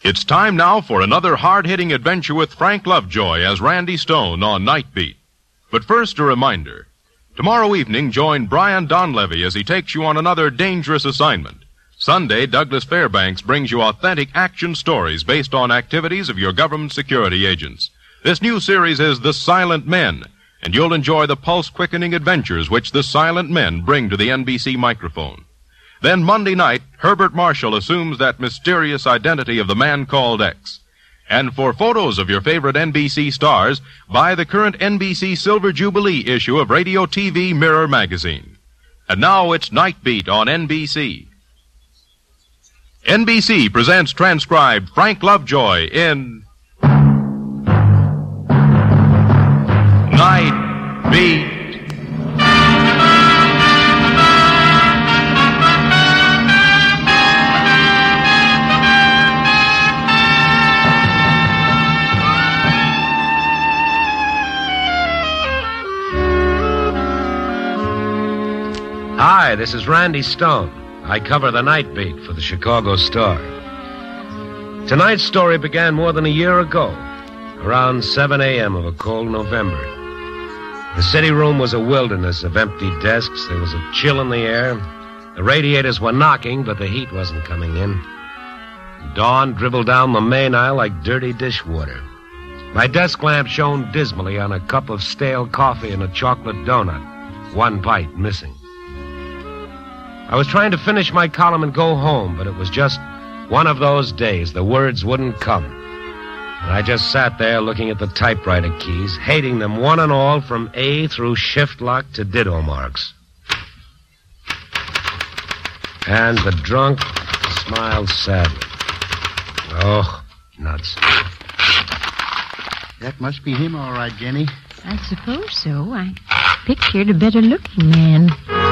It's time now for another hard-hitting adventure with Frank Lovejoy as Randy Stone on Night Beat. But first, a reminder. Tomorrow evening, join Brian Donlevy as he takes you on another dangerous assignment. Sunday, Douglas Fairbanks brings you authentic action stories based on activities of your government security agents. This new series is The Silent Men, and you'll enjoy the pulse-quickening adventures which the silent men bring to the NBC microphone. Then Monday night, Herbert Marshall assumes that mysterious identity of the man called X. And for photos of your favorite NBC stars, buy the current NBC Silver Jubilee issue of Radio TV Mirror magazine. And now it's Night Beat on NBC. NBC presents transcribed Frank Lovejoy in Night Beat. Hi, this is Randy Stone. I cover the Night Beat for the Chicago Star. Tonight's story began more than a year ago, around 7 a.m. of a cold November. The city room was a wilderness of empty desks. There was a chill in the air. The radiators were knocking, but the heat wasn't coming in. Dawn dribbled down the main aisle like dirty dishwater. My desk lamp shone dismally on a cup of stale coffee and a chocolate donut, one bite missing. I was trying to finish my column and go home, but it was just one of those days. The words wouldn't come. And I just sat there looking at the typewriter keys, hating them one and all from A through shift lock to ditto marks. And the drunk smiled sadly. Oh, nuts. That must be him, all right, Jenny. I suppose so. I pictured a better-looking man.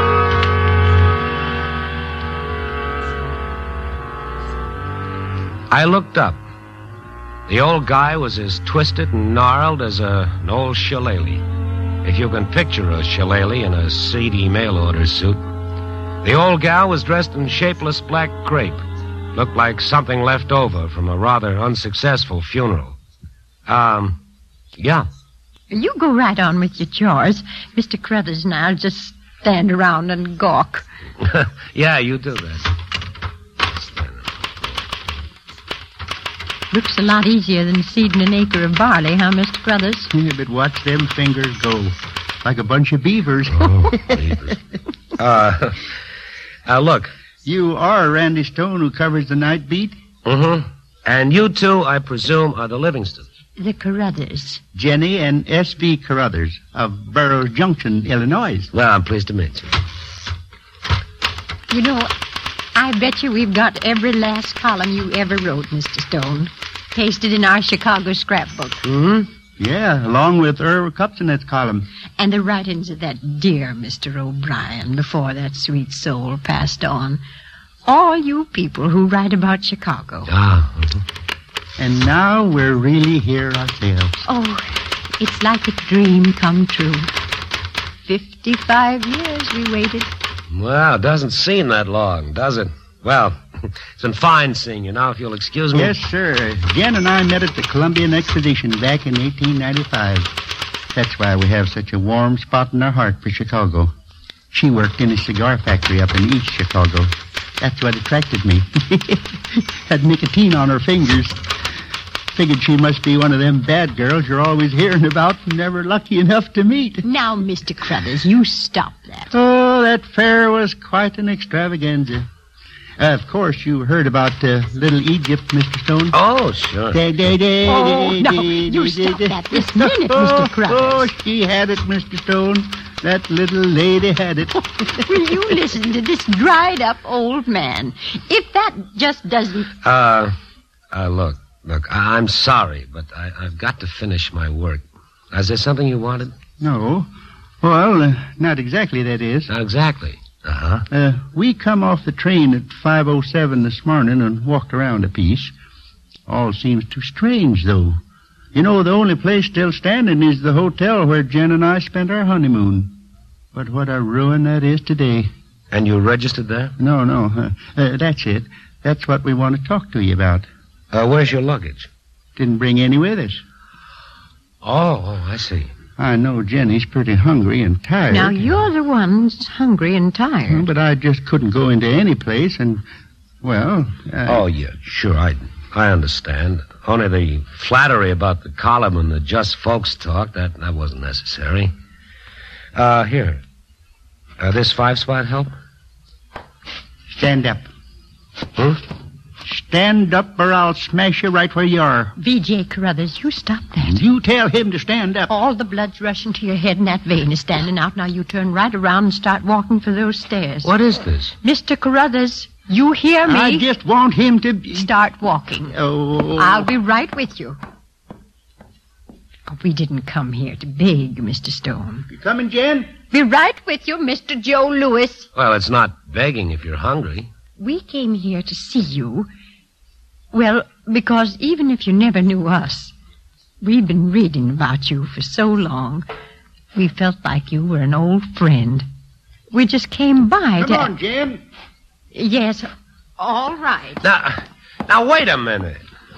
I looked up. The old guy was as twisted and gnarled as an old shillelagh. If you can picture a shillelagh in a seedy mail-order suit. The old gal was dressed in shapeless black crepe. Looked like something left over from a rather unsuccessful funeral. Yeah. You go right on with your chores. Mr. Crothers and I'll just stand around and gawk. Yeah, you do that. Looks a lot easier than seeding an acre of barley, huh, Mr. Crothers? Yeah, but watch them fingers go. Like a bunch of beavers. Oh, beavers. Look. You are Randy Stone, who covers the Night Beat? Mm-hmm. And you two, I presume, are the Livingstons. The Carruthers. Jenny and S.B. Carruthers of Burroughs Junction, Illinois. Well, I'm pleased to meet you. You know, I bet you we've got every last column you ever wrote, Mr. Stone, pasted in our Chicago scrapbook. Mm-hmm. Yeah, along with Irv Kupsinet's column. And the writings of that dear Mr. O'Brien before that sweet soul passed on. All you people who write about Chicago. Ah. Mm-hmm. And now we're really here ourselves. Oh, it's like a dream come true. 55 years we waited. Well, it doesn't seem that long, does it? Well, it's been fine seeing you. Now, if you'll excuse me. Yes, sir. Jen and I met at the Columbian Exposition back in 1895. That's why we have such a warm spot in our heart for Chicago. She worked in a cigar factory up in East Chicago. That's what attracted me. Had nicotine on her fingers. Figured she must be one of them bad girls you're always hearing about and never lucky enough to meet. Now, Mr. Crothers, you stop that. Oh, that fair was quite an extravaganza. Of course, you heard about Little Egypt, Mr. Stone. Oh, sure. Oh, no, you stop that this minute, Mr. Crothers. Oh, she had it, Mr. Stone. That little lady had it. Will you listen to this dried-up old man? If that just doesn't... Look, I'm sorry, but I've got to finish my work. Is there something you wanted? No. Well, not exactly, that is. Not exactly. Uh-huh. We come off the train at 5:07 this morning and walked around a piece. All seems too strange, though. You know, the only place still standing is the hotel where Jen and I spent our honeymoon. But what a ruin that is today. And you registered there? No. That's it. That's what we want to talk to you about. Where's your luggage? Didn't bring any with us. Oh, I see. I know Jenny's pretty hungry and tired. Now, you're the ones hungry and tired. But I just couldn't go into any place and, well... Oh, yeah, sure, I understand. Only the flattery about the column and the just folks talk, that wasn't necessary. Here. This 5-spot help? Stand up. Hmm? Stand up or I'll smash you right where you are. V.J. Carruthers, you stop that. You tell him to stand up. All the blood's rushing to your head and that vein is standing out. Now you turn right around and start walking for those stairs. What is this? Mr. Carruthers, you hear me? I just want him to... Start walking. Oh. I'll be right with you. But we didn't come here to beg, Mr. Stone. You coming, Jen? Be right with you, Mr. Joe Lewis. Well, it's not begging if you're hungry. We came here to see you. Well, because even if you never knew us, we've been reading about you for so long, we felt like you were an old friend. We just came by Come on, Jen. Yes, all right. Now, wait a minute.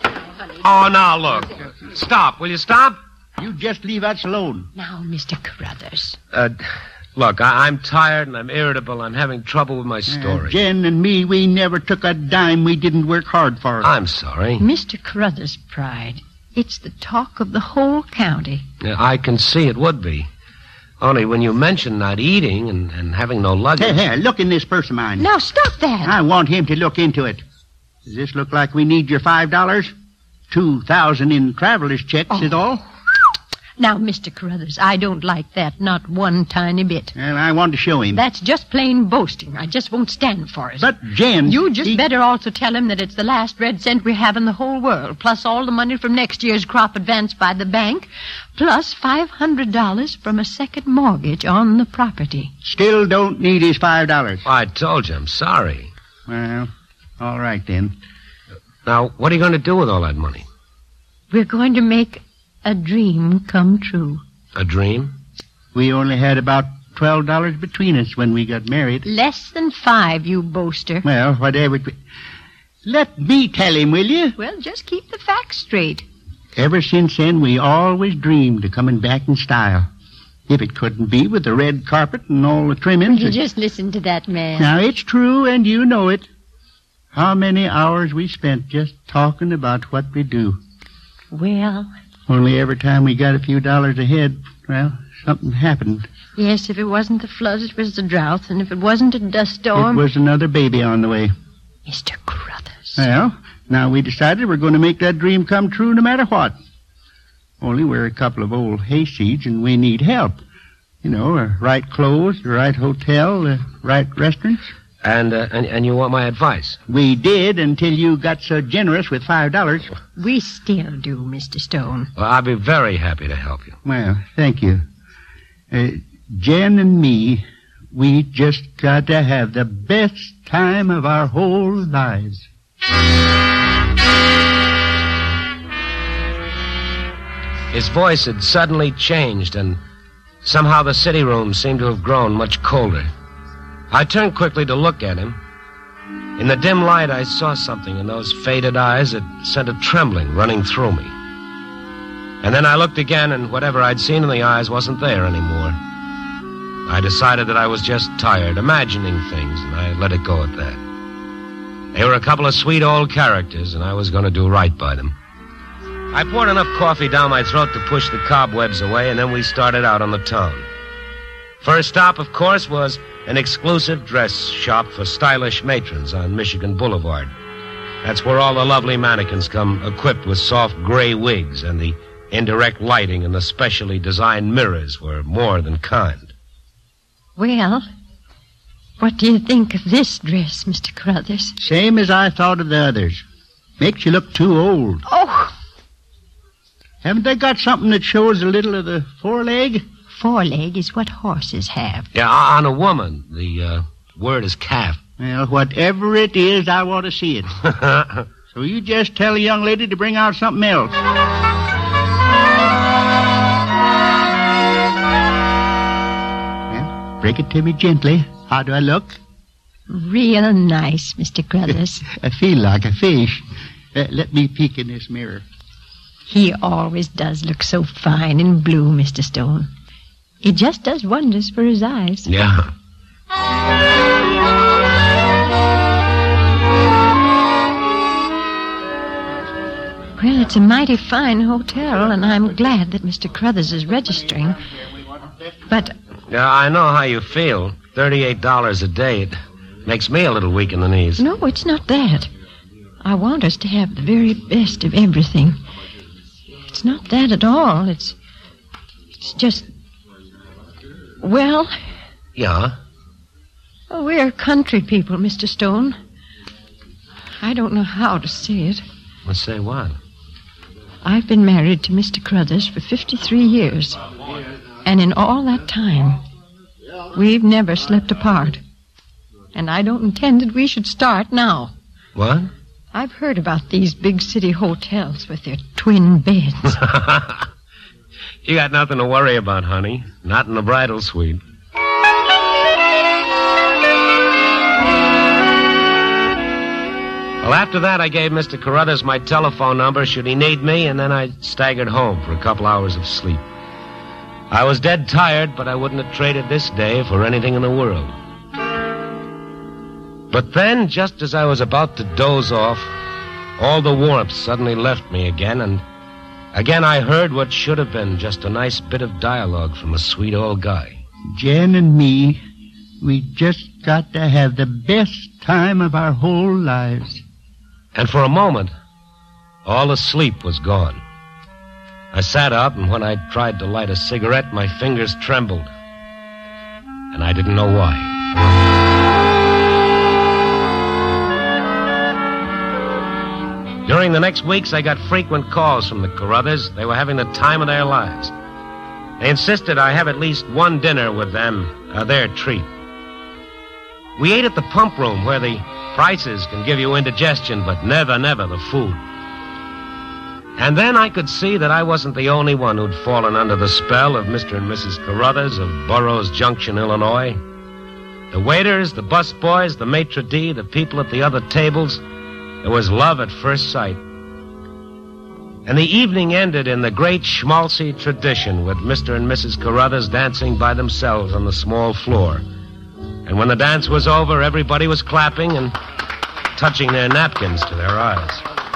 Oh, now, look. Stop. Will you stop? You just leave us alone. Now, Mr. Carruthers. Look, I'm tired and I'm irritable. I'm having trouble with my story. Jen and me, we never took a dime we didn't work hard for. I'm sorry. Mr. Carruthers' pride, it's the talk of the whole county. I can see it would be. Only when you mention not eating and having no luggage... Here, look in this purse of mine. Now, stop that. I want him to look into it. Does this look like we need your $5? 2,000 in traveler's checks is all. Now, Mr. Carruthers, I don't like that, not one tiny bit. Well, I want to show him. That's just plain boasting. I just won't stand for it. But, Jen... You just better also tell him that it's the last red cent we have in the whole world, plus all the money from next year's crop advanced by the bank, plus $500 from a second mortgage on the property. Still don't need his $5. I told you, I'm sorry. Well, all right then. Now, what are you going to do with all that money? We're going to make a dream come true. A dream? We only had about $12 between us when we got married. Less than 5, you boaster. Well, whatever... Let me tell him, will you? Well, just keep the facts straight. Ever since then, we always dreamed of coming back in style. If it couldn't be with the red carpet and all the trimmings... You just listen to that man. Now, it's true, and you know it. How many hours we spent just talking about what we do. Well... Only every time we got a few dollars ahead, well, something happened. Yes, if it wasn't the flood, it was the drought, and if it wasn't a dust storm... It was another baby on the way. Mr. Carruthers. Well, now we decided we're going to make that dream come true no matter what. Only we're a couple of old hayseeds, and we need help. You know, right clothes, the right hotel, the right restaurants. And you want my advice? We did until you got so generous with $5. We still do, Mr. Stone. Well, I'll be very happy to help you. Well, thank you. Jen and me, we just got to have the best time of our whole lives. His voice had suddenly changed, and somehow the city room seemed to have grown much colder. I turned quickly to look at him. In the dim light, I saw something in those faded eyes that sent a trembling running through me. And then I looked again, and whatever I'd seen in the eyes wasn't there anymore. I decided that I was just tired, imagining things, and I let it go at that. They were a couple of sweet old characters, and I was going to do right by them. I poured enough coffee down my throat to push the cobwebs away, and then we started out on the town. First stop, of course, was an exclusive dress shop for stylish matrons on Michigan Boulevard. That's where all the lovely mannequins come equipped with soft gray wigs, and the indirect lighting and the specially designed mirrors were more than kind. Well, what do you think of this dress, Mr. Carruthers? Same as I thought of the others. Makes you look too old. Oh! Haven't they got something that shows a little of the foreleg? Foreleg is what horses have. Yeah, on a woman. The word is calf. Well, whatever it is, I want to see it. So you just tell the young lady to bring out something else. Well, break it to me gently. How do I look? Real nice, Mr. Carruthers. I feel like a fish. Let me peek in this mirror. He always does look so fine in blue, Mr. Stone. It just does wonders for his eyes. Yeah. Well, it's a mighty fine hotel, and I'm glad that Mr. Crothers is registering. But... Yeah, I know how you feel. $38 a day. It makes me a little weak in the knees. No, it's not that. I want us to have the very best of everything. It's not that at all. It's just... Well... Yeah? We're country people, Mr. Stone. I don't know how to say it. Let's say what? I've been married to Mr. Crothers for 53 years. And in all that time, we've never slept apart. And I don't intend that we should start now. What? I've heard about these big city hotels with their twin beds. You got nothing to worry about, honey. Not in the bridal suite. Well, after that, I gave Mr. Carruthers my telephone number should he need me, and then I staggered home for a couple hours of sleep. I was dead tired, but I wouldn't have traded this day for anything in the world. But then, just as I was about to doze off, all the warmth suddenly left me again, and again I heard what should have been just a nice bit of dialogue from a sweet old guy. Jen and me, we just got to have the best time of our whole lives. And for a moment, all the sleep was gone. I sat up, and when I tried to light a cigarette, my fingers trembled. And I didn't know why. During the next weeks, I got frequent calls from the Carruthers. They were having the time of their lives. They insisted I have at least one dinner with them, their treat. We ate at the pump room, where the prices can give you indigestion, but never the food. And then I could see that I wasn't the only one who'd fallen under the spell of Mr. and Mrs. Carruthers of Burroughs Junction, Illinois. The waiters, the busboys, the maitre d', the people at the other tables, there was love at first sight. And the evening ended in the great schmaltzy tradition with Mr. and Mrs. Carruthers dancing by themselves on the small floor. And when the dance was over, everybody was clapping and touching their napkins to their eyes.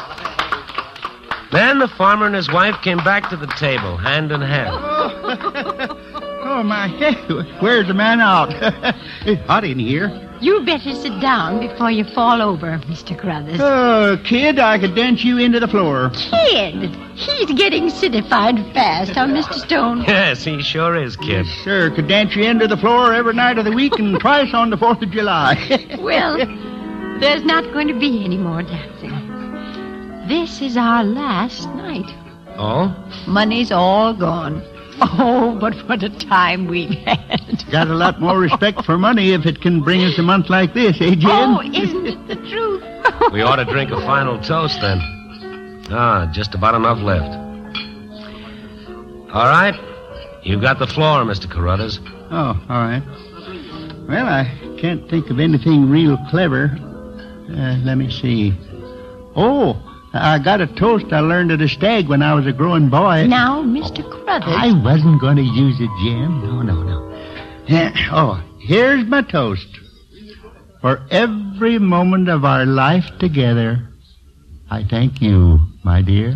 Then the farmer and his wife came back to the table, hand in hand. Oh, my head. Where's the man out? It's hot in here. You better sit down before you fall over, Mr. Carruthers. Oh, kid, I could dance you into the floor. Kid! He's getting citified fast, huh, Mr. Stone? Yes, he sure is, kid. Yes, sir. Could dance you into the floor every night of the week and twice on the 4th of July. Well, there's not going to be any more dancing. This is our last night. Oh? Money's all gone. Oh, but what a time we've had. Got a lot more respect for money if it can bring us a month like this, eh, Jen? Oh, isn't it the truth? We ought to drink a final toast, then. Just about enough left. All right. You've got the floor, Mr. Carruthers. Oh, all right. Well, I can't think of anything real clever. Let me see. Oh, I got a toast I learned at a stag when I was a growing boy. Now, Mr. Carruthers. I wasn't going to use it, Jim. No. Oh, here's my toast. For every moment of our life together, I thank you, my dear.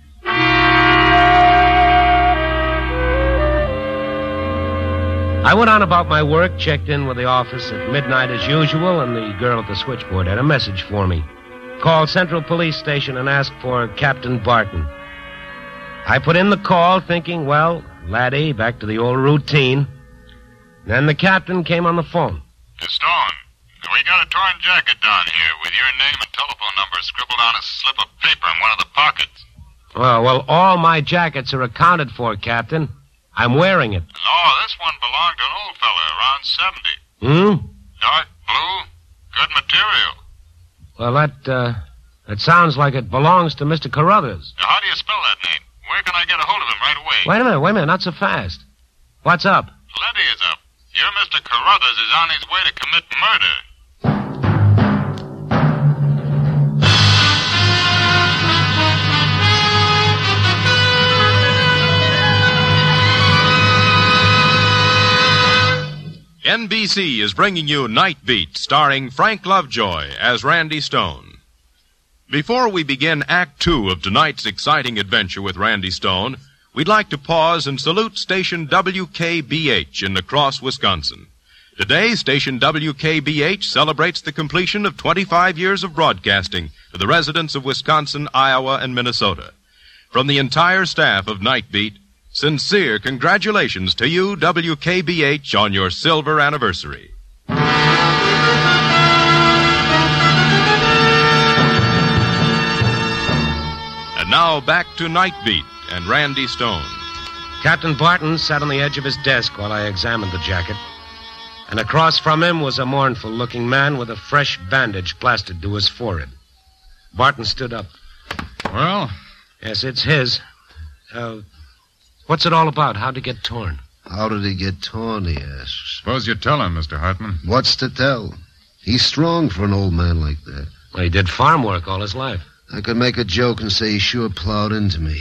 I went on about my work, checked in with the office at midnight as usual, and the girl at the switchboard had a message for me. Called Central Police Station and asked for Captain Barton. I put in the call thinking, well, laddie, back to the old routine. Then the captain came on the phone. Miss Stone, we got a torn jacket down here with your name and telephone number scribbled on a slip of paper in one of the pockets. Well, all my jackets are accounted for, Captain. I'm wearing it. No, this one belonged to an old fella around 70. Dark blue, good material. Well, that sounds like it belongs to Mr. Carruthers. Now, how do you spell that name? Where can I get a hold of him right away? Wait a minute, not so fast. What's up? Plenty is up. Your Mr. Carruthers is on his way to commit murder. NBC is bringing you Night Beat, starring Frank Lovejoy as Randy Stone. Before we begin Act 2 of tonight's exciting adventure with Randy Stone, we'd like to pause and salute station WKBH in La Crosse, Wisconsin. Today, station WKBH celebrates the completion of 25 years of broadcasting to the residents of Wisconsin, Iowa, and Minnesota. From the entire staff of Night Beat, sincere congratulations to you, WKBH, on your silver anniversary. And now back to Night Beat and Randy Stone. Captain Barton sat on the edge of his desk while I examined the jacket. And across from him was a mournful-looking man with a fresh bandage plastered to his forehead. Barton stood up. Well? Yes, it's his. What's it all about? How'd it get torn? How did he get torn, he asks. Suppose you tell him, Mr. Hartman. What's to tell? He's strong for an old man like that. Well, he did farm work all his life. I could make a joke and say he sure plowed into me.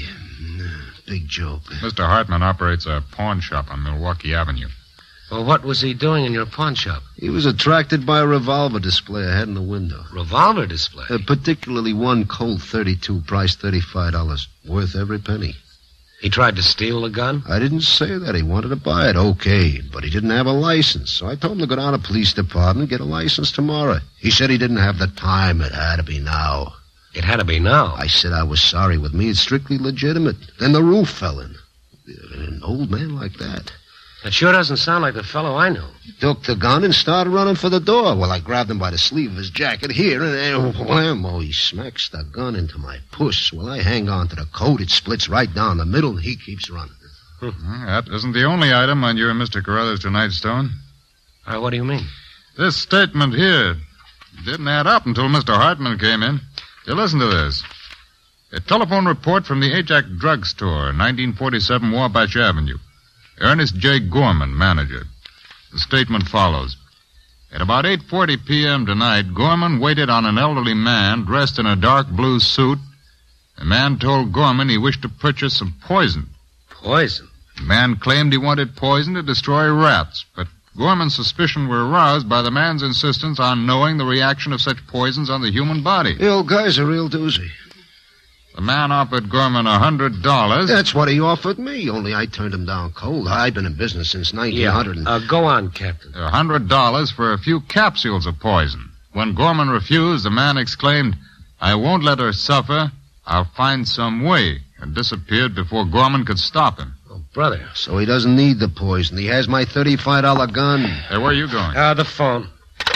Big joke. Mr. Hartman operates a pawn shop on Milwaukee Avenue. Well, what was he doing in your pawn shop? He was attracted by a revolver display I had in the window. Revolver display? Particularly one Colt 32, priced $35. Worth every penny. He tried to steal the gun? I didn't say that. He wanted to buy it, okay, but he didn't have a license. So I told him to go down to the police department and get a license tomorrow. He said he didn't have the time. It had to be now. It had to be now? I said I was sorry. With me, it's strictly legitimate. Then the roof fell in. An old man like that. That sure doesn't sound like the fellow I know. He took the gun and started running for the door. Well, I grabbed him by the sleeve of his jacket here, and whammo, he smacks the gun into my puss. Well, I hang on to the coat. It splits right down the middle, and he keeps running. That isn't the only item on your Mr. Carruthers tonight, Stone. What do you mean? This statement here didn't add up until Mr. Hartman came in. You listen to this. A telephone report from the Ajax Drug Store, 1947 Wabash Avenue. Ernest J. Gorman, manager. The statement follows. At about 8:40 p.m. tonight, Gorman waited on an elderly man dressed in a dark blue suit. The man told Gorman he wished to purchase some poison. Poison? The man claimed he wanted poison to destroy rats, but Gorman's suspicions were aroused by the man's insistence on knowing the reaction of such poisons on the human body. The old guy's a real doozy. The man offered Gorman $100. That's what he offered me, only I turned him down cold. I've been in business since 1900. Yeah, go on, Captain. $100 for a few capsules of poison. When Gorman refused, the man exclaimed, "I won't let her suffer. I'll find some way," and disappeared before Gorman could stop him. Oh, brother. So he doesn't need the poison. He has my $35 gun. Hey, where are you going? The phone.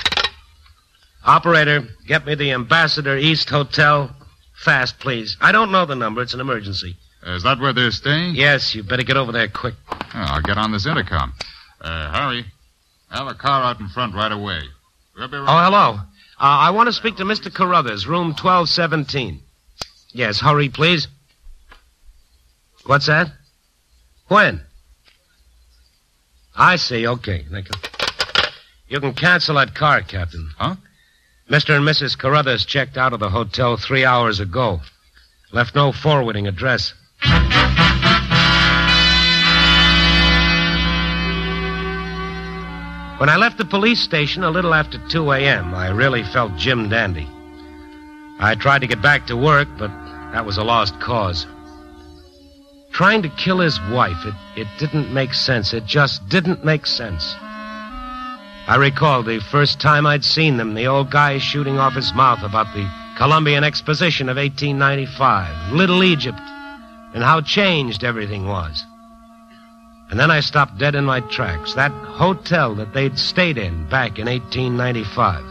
Operator, get me the Ambassador East Hotel. Fast, please. I don't know the number. It's an emergency. Is that where they're staying? Yes, you better get over there quick. I'll get on this intercom. Hurry. Have a car out in front right away. We'll be right. Oh, hello. I want to speak to Mr. Carruthers, room 1217. Yes, hurry, please. What's that? When? I see. Okay. Thank you. You can cancel that car, Captain. Huh? Mr. and Mrs. Carruthers checked out of the hotel 3 hours ago. Left no forwarding address. When I left the police station a little after 2 a.m., I really felt Jim Dandy. I tried to get back to work, but that was a lost cause. Trying to kill his wife, it didn't make sense. It just didn't make sense. I recalled the first time I'd seen them, the old guy shooting off his mouth about the Columbian Exposition of 1895, Little Egypt, and how changed everything was. And then I stopped dead in my tracks. That hotel that they'd stayed in back in 1895.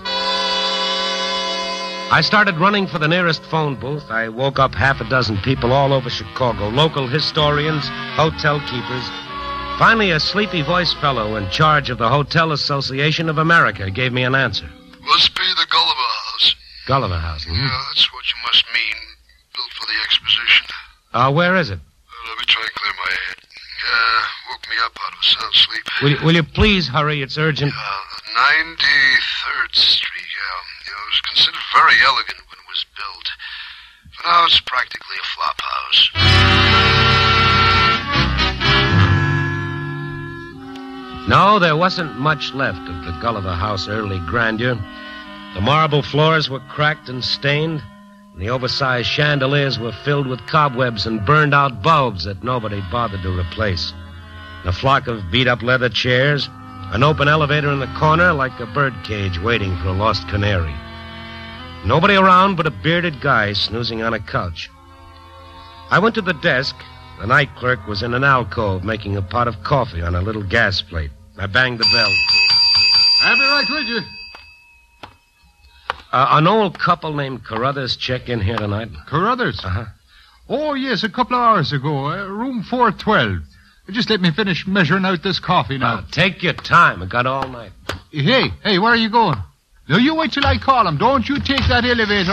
I started running for the nearest phone booth. I woke up half a dozen people all over Chicago, local historians, hotel keepers. Finally, a sleepy-voiced fellow in charge of the Hotel Association of America gave me an answer. Must be the Gulliver House. Gulliver House? Mm-hmm. Yeah, that's what you must mean. Built for the exposition. Where is it? Let me try and clear my head. Woke me up out of a sound sleep. Will you please hurry? It's urgent. 93rd Street, yeah. It was considered very elegant when it was built. For now, it's practically a flop house. No, there wasn't much left of the Gulliver House early grandeur. The marble floors were cracked and stained, and the oversized chandeliers were filled with cobwebs and burned-out bulbs that nobody bothered to replace. A flock of beat-up leather chairs, an open elevator in the corner like a birdcage waiting for a lost canary. Nobody around but a bearded guy snoozing on a couch. I went to the desk. The night clerk was in an alcove making a pot of coffee on a little gas plate. I banged the bell. I'll be right with you. An old couple named Carruthers check in here tonight. Carruthers? Uh-huh. Oh, yes, a couple of hours ago. Room 412. Just let me finish measuring out this coffee now. Take your time. I got all night. Hey, where are you going? No, you wait till I call him. Don't you take that elevator.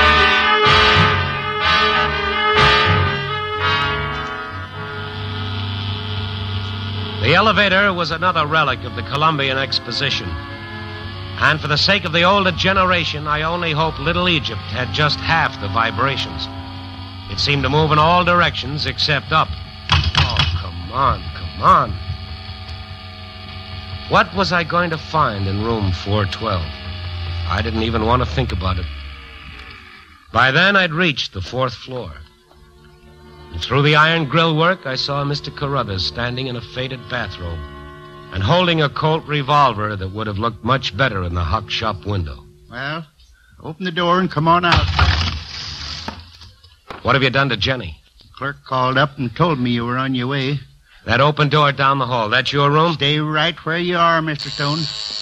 The elevator was another relic of the Columbian Exposition. And for the sake of the older generation, I only hope Little Egypt had just half the vibrations. It seemed to move in all directions except up. Oh, come on. What was I going to find in room 412? I didn't even want to think about it. By then, I'd reached the 4th floor. And through the iron grillwork, I saw Mr. Carruthers standing in a faded bathrobe and holding a Colt revolver that would have looked much better in the hock shop window. Well, open the door and come on out. What have you done to Jenny? The clerk called up and told me you were on your way. That open door down the hall, that's your room? Stay right where you are, Mr. Stone.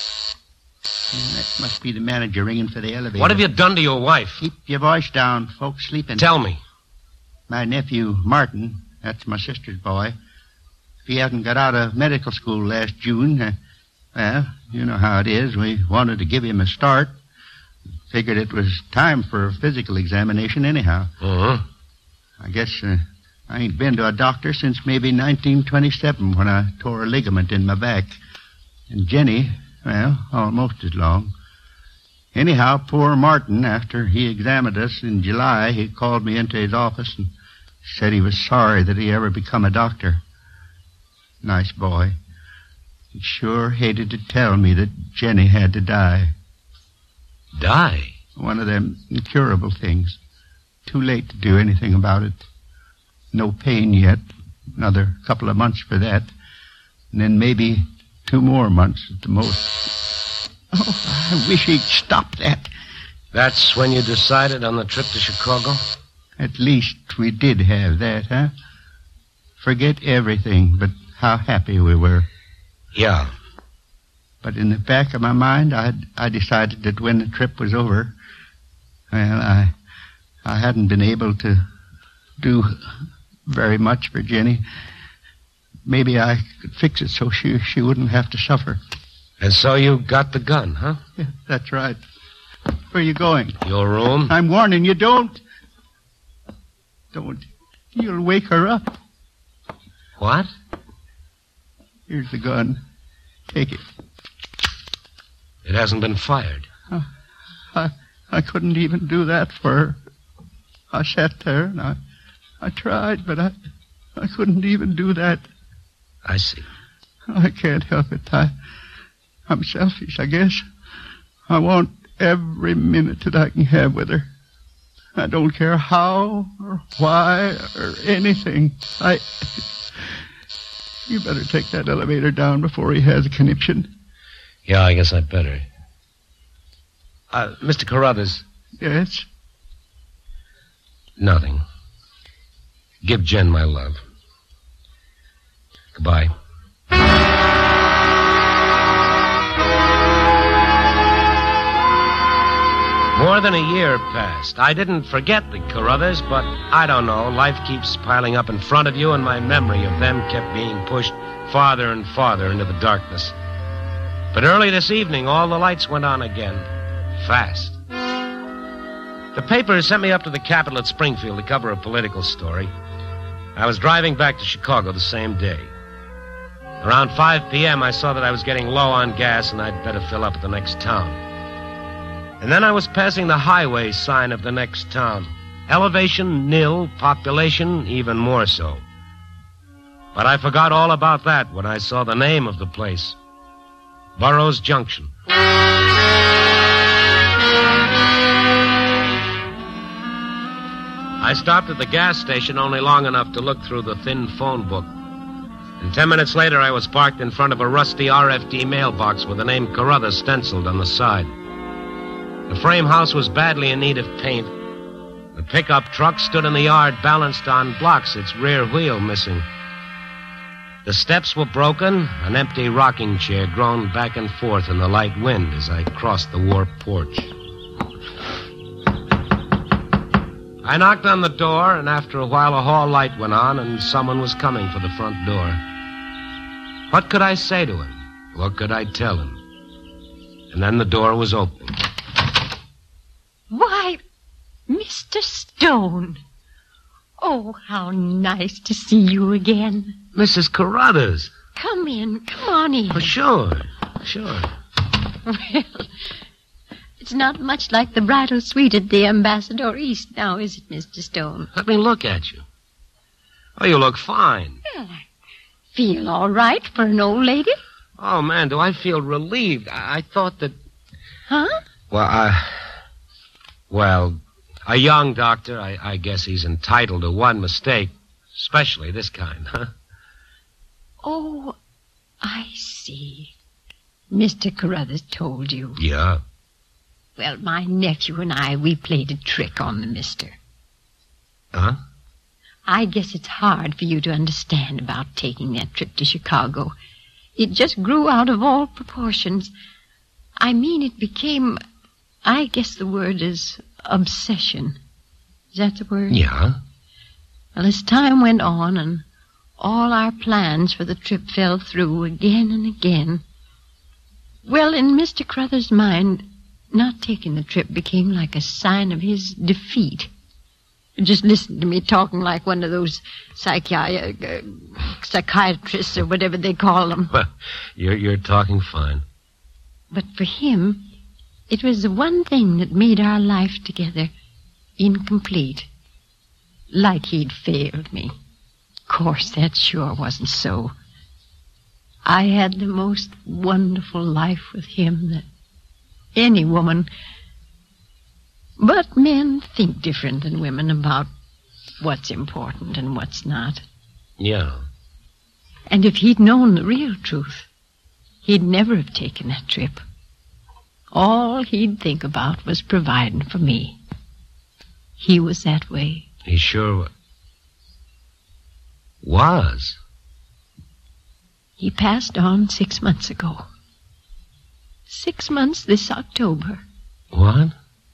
That must be the manager ringing for the elevator. What have you done to your wife? Keep your voice down. Folks sleeping. Tell me. My nephew, Martin, that's my sister's boy. If he hadn't got out of medical school last June, well, you know how it is. We wanted to give him a start. Figured it was time for a physical examination anyhow. Uh-huh. I guess I ain't been to a doctor since maybe 1927 when I tore a ligament in my back. And Jenny, well, almost as long. Anyhow, poor Martin, after he examined us in July, he called me into his office and said he was sorry that he ever become a doctor. Nice boy. He sure hated to tell me that Jenny had to die. Die? One of them incurable things. Too late to do anything about it. No pain yet. Another couple of months for that. And then maybe 2 more months at the most. Oh, I wish he'd stop that. That's when you decided on the trip to Chicago? At least we did have that, huh? Forget everything but how happy we were. Yeah. But in the back of my mind, I decided that when the trip was over, well, I hadn't been able to do very much for Jenny. Maybe I could fix it so she wouldn't have to suffer. And so you got the gun, huh? Yeah, that's right. Where are you going? Your room? I'm warning you, don't. Don't. You'll wake her up. What? Here's the gun. Take it. It hasn't been fired. I couldn't even do that for her. I sat there and I tried, but I couldn't even do that. I see. I can't help it. I'm selfish, I guess. I want every minute that I can have with her. I don't care how or why or anything. You better take that elevator down before he has a conniption. Yeah, I guess I'd better. Mr. Carruthers. Yes? Nothing. Give Jen my love. Goodbye. More than a year passed. I didn't forget the Carruthers, but I don't know. Life keeps piling up in front of you, and my memory of them kept being pushed farther and farther into the darkness. But early this evening, all the lights went on again. Fast. The paper sent me up to the Capitol at Springfield to cover a political story. I was driving back to Chicago the same day. Around 5 p.m., I saw that I was getting low on gas and I'd better fill up at the next town. And then I was passing the highway sign of the next town. Elevation nil, population even more so. But I forgot all about that when I saw the name of the place. Burroughs Junction. I stopped at the gas station only long enough to look through the thin phone book. And 10 minutes later, I was parked in front of a rusty RFD mailbox with the name Carruthers stenciled on the side. The frame house was badly in need of paint. The pickup truck stood in the yard balanced on blocks, its rear wheel missing. The steps were broken, an empty rocking chair groaned back and forth in the light wind as I crossed the warped porch. I knocked on the door, and after a while a hall light went on, and someone was coming for the front door. What could I say to him? What could I tell him? And then the door was open. Why, Mr. Stone. Oh, how nice to see you again. Mrs. Carruthers. Come in. Come on in. Oh, sure. Well, it's not much like the bridal suite at the Ambassador East now, is it, Mr. Stone? Let me look at you. Oh, you look fine. Well, I feel all right for an old lady. Oh, man, do I feel relieved. I thought that... Huh? Well, a young doctor, I guess he's entitled to one mistake, especially this kind, huh? Oh, I see. Mr. Carruthers told you. Yeah. Well, my nephew and I, we played a trick on the mister. Huh? I guess it's hard for you to understand about taking that trip to Chicago. It just grew out of all proportions. I mean, it became, I guess the word is obsession. Is that the word? Yeah. Well, as time went on and all our plans for the trip fell through again and again, well, in Mr. Carruthers' mind, not taking the trip became like a sign of his defeat. Just listen to me talking like one of those psychiatrists or whatever they call them. Well, you're talking fine. But for him, it was the one thing that made our life together incomplete. Like he'd failed me. Of course, that sure wasn't so. I had the most wonderful life with him that any woman... But men think different than women about what's important and what's not. Yeah. And if he'd known the real truth, he'd never have taken that trip. All he'd think about was providing for me. He was that way. He sure was. He passed on 6 months ago. 6 months this October. What?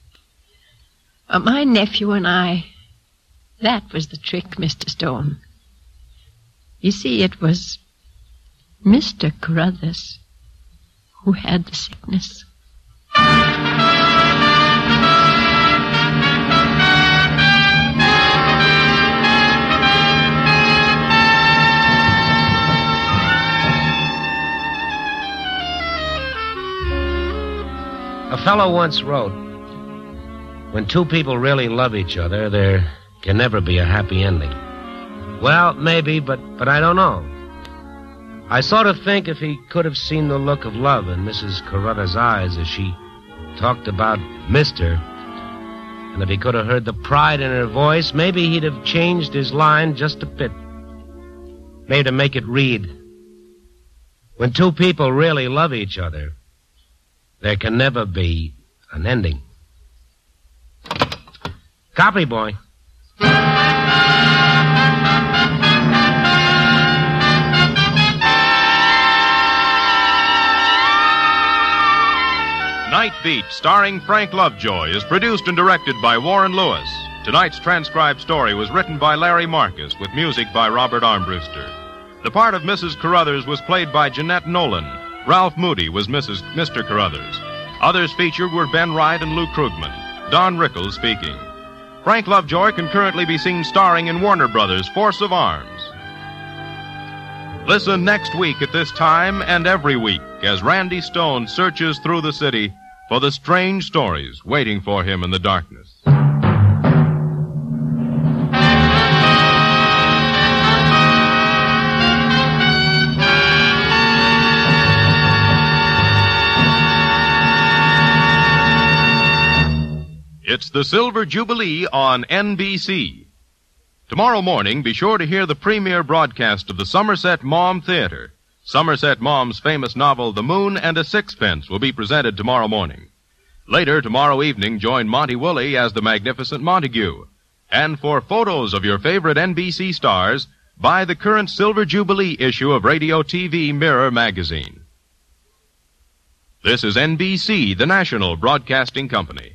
My nephew and I, that was the trick, Mr. Stone. You see, it was Mr. Carruthers who had the sickness. A fellow once wrote, when two people really love each other, there can never be a happy ending. Well, maybe, but I don't know. I sort of think if he could have seen the look of love in Mrs. Carruthers' eyes as she talked about Mr., and if he could have heard the pride in her voice, maybe he'd have changed his line just a bit. Maybe to make it read, when two people really love each other, there can never be an ending. Copy, boy. Night Beat, starring Frank Lovejoy, is produced and directed by Warren Lewis. Tonight's transcribed story was written by Larry Marcus, with music by Robert Armbruster. The part of Mrs. Carruthers was played by Jeanette Nolan. Ralph Moody was Mr. Carruthers. Others featured were Ben Wright and Lou Krugman. Don Rickles speaking. Frank Lovejoy can currently be seen starring in Warner Brothers' Force of Arms. Listen next week at this time and every week as Randy Stone searches through the city for the strange stories waiting for him in the darkness. It's the Silver Jubilee on NBC. Tomorrow morning, be sure to hear the premiere broadcast of the Somerset Maugham Theater. Somerset Maugham's famous novel, The Moon and a Sixpence, will be presented tomorrow morning. Later, tomorrow evening, join Monty Woolley as the Magnificent Montague. And for photos of your favorite NBC stars, buy the current Silver Jubilee issue of Radio TV Mirror magazine. This is NBC, the national broadcasting company.